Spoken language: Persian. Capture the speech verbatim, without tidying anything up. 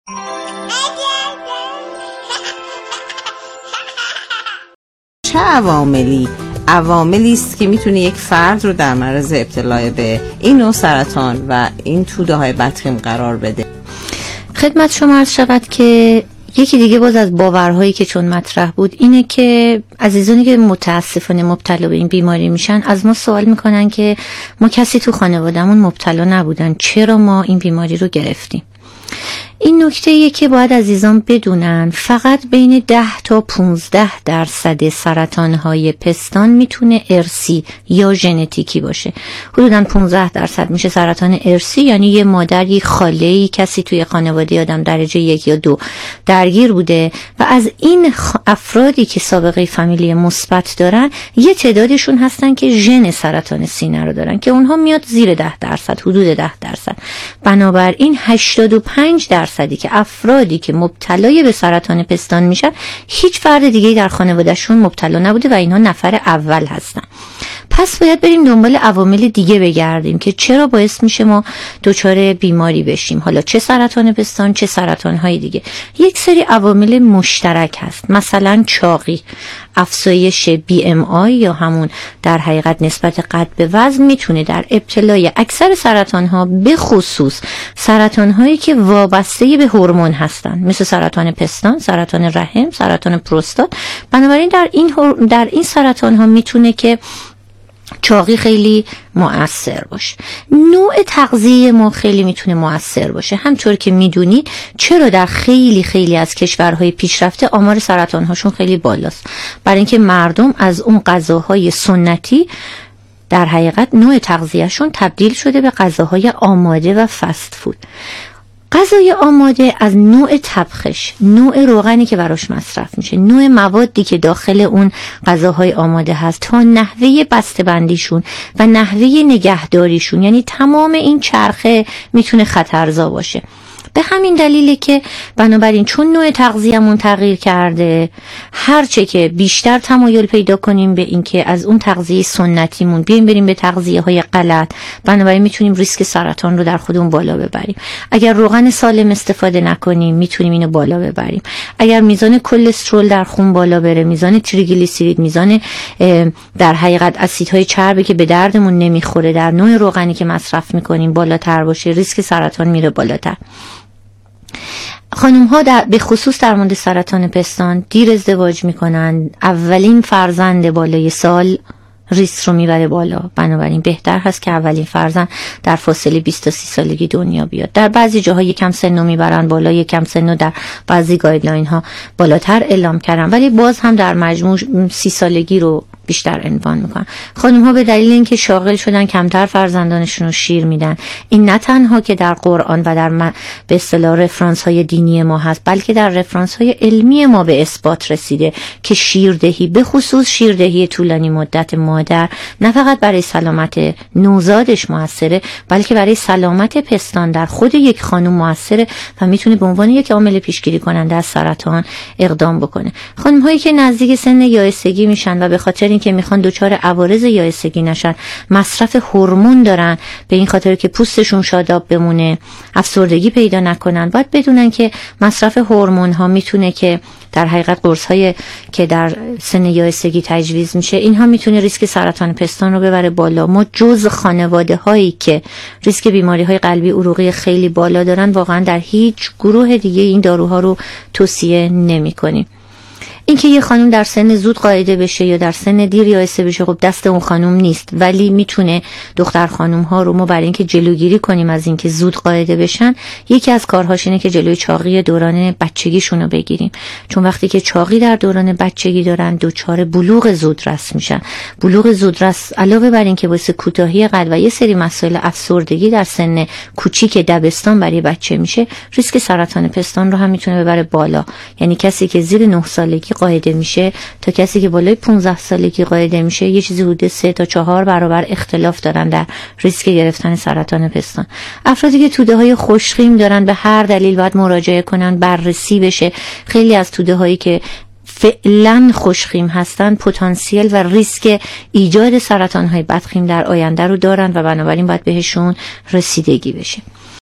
چه عواملی عواملی است که میتونه یک فرد رو در معرض ابتلا به این نوع سرطان و این توده های بدخیم قرار بده؟ خدمت شما عرض شود که یکی دیگه باز از باورهایی که چون مطرح بود اینه که عزیزانی که متاسفانه مبتلا به این بیماری میشن از ما سوال میکنن که ما کسی تو خانوادهمون مبتلا نبودن، چرا ما این بیماری رو گرفتیم؟ این نکته یه که باید عزیزان بدونن فقط بین ده تا پونزده درصد سرطانهای پستان میتونه ارثی یا ژنتیکی باشه. حدوداً پونزده درصد میشه سرطان ارثی، یعنی یه مادری خاله‌ای کسی توی خانواده آدم درجه یک یا دو درگیر بوده و از این افرادی که سابقه فامیلی مثبت دارن یه تعدادشون هستن که ژن سرطان سینه رو دارن که اونها میاد زیر ده درصد، حدود ده درصد. بنابراین هشتاد و پنج درصدی که افرادی که مبتلای به سرطان پستان میشن هیچ فرد دیگه‌ای در خانوادهشون مبتلا نبوده و اینها نفر اول هستن. پس باید بریم دنبال عوامل دیگه بگردیم که چرا باعث میشه ما دچار بیماری بشیم، حالا چه سرطان پستان چه سرطان‌های دیگه. یک سری عوامل مشترک هست، مثلا چاقی، افزایش بی ام آی یا همون در حقیقت نسبت قد به وزن میتونه در ابتلای اکثر سرطان‌ها به خصوص سرطان‌هایی که وابسته به هورمون هستن مثل سرطان پستان، سرطان رحم، سرطان پروستات. بنابراین در این در این سرطان‌ها میتونه که چاقی خیلی مؤثر باشه. نوع تغذیه ما خیلی میتونه مؤثر باشه. همطور که میدونید چرا در خیلی خیلی از کشورهای پیشرفته آمار سرطان‌هاشون خیلی بالاست؟ برای اینکه مردم از اون غذاهای سنتی در حقیقت نوع تغذیهشون تبدیل شده به غذاهای آماده و فست فود. غذای آماده از نوع طبخش، نوع روغنی که براش مصرف میشه، نوع موادی که داخل اون غذاهای آماده هست تا نحوه بسته‌بندیشون و نحوه نگهداریشون، یعنی تمام این چرخه میتونه خطرزا باشه. به همین دلیله که بنابراین چون نوع تغذیه‌مون تغییر کرده، هرچه که بیشتر تمایل پیدا کنیم به این که از اون تغذیه سنتیمون بیایم بریم به تغذیه‌های غلط، بنابراین میتونیم ریسک سرطان رو در خودمون بالا ببریم. اگر روغن سالم استفاده نکنیم میتونیم اینو بالا ببریم. اگر میزان کلسترول در خون بالا بره، میزان تریگلیسیرید، میزان در حقیقت اسیدهای چربی که به دردمون نمیخوره در نوع روغنی که مصرف میکنیم بالاتر باشه، ریسک سرطان میره بالاتر. خانم ها در به خصوص در مورد سرطان پستان دیر ازدواج میکنن، اولین فرزند بالای سال ریسک رو میبره بالا. بنابراین بهتر هست که اولین فرزند در فاصله بیست تا سی سالگی دنیا بیاد. در بعضی جاها یکم سن رو میبرن بالا، یکم سن رو در بعضی گایدلاین ها بالاتر اعلام کردن، ولی باز هم در مجموع سی سالگی رو بیشتر عنوان میکنن. خانم ها به دلیل اینکه شاغل شدن کمتر فرزندانشون رو شیر میدن. این نه تنها که در قرآن و در م... به اصطلاح رفرانس های دینی ما هست، بلکه در رفرانس های علمی ما به اثبات رسیده که شیردهی، به خصوص شیردهی طولانی مدت مادر، نه فقط برای سلامت نوزادش موثره، بلکه برای سلامت پستان در خود یک خانم موثره و میتونه به عنوان یک عامل پیشگیری کننده از سرطان اقدام بکنه. خانم هایی که نزدیک سن یائسگی میشن و به خاطر که میخوان دچار عوارض یائسگی نشن مصرف هورمون دارن، به این خاطر که پوستشون شاداب بمونه، افسردگی پیدا نکنن، باید بدونن که مصرف هورمون ها میتونه که در حقیقت قرص های که در سن یائسگی تجویز میشه، اینها میتونه ریسک سرطان پستان رو ببره بالا. ما جز خانواده هایی که ریسک بیماری های قلبی عروقی خیلی بالا دارن واقعا در هیچ گروه دیگه این داروها رو توصیه نمی کنیم. اینکه یه خانم در سن زود قاعده بشه یا در سن دیر یائسه بشه خب دست اون خانم نیست، ولی میتونه دختر خانم ها رو ما برای اینکه جلوگیری کنیم از اینکه زود قاعده بشن، یکی از کارهاش اینه که جلوی چاقی دوران بچگیشون رو بگیریم. چون وقتی که چاقی در دوران بچگی دارن دچار بلوغ زودرس میشن. بلوغ زودرس علاوه بر اینکه باعث کوتاهی قد و یه سری مسائل افسردگی در سن کوچیک دبستان برای بچه میشه، ریسک سرطان پستان رو هم میتونه ببره بالا. یعنی کسی که زیر نه سالگی قاعده میشه تا کسی که بالای پانزده سالگی قاعده میشه یه چیزی حدود سه تا چهار برابر اختلاف دارن در ریسک گرفتن سرطان پستان. افرادی که توده های خوشخیم دارن به هر دلیل باید مراجعه کنن، بررسی بشه. خیلی از توده هایی که فعلا خوشخیم هستن پتانسیل و ریسک ایجاد سرطان های بدخیم در آینده رو دارن و بنابراین باید بهشون رسیدگی بشه.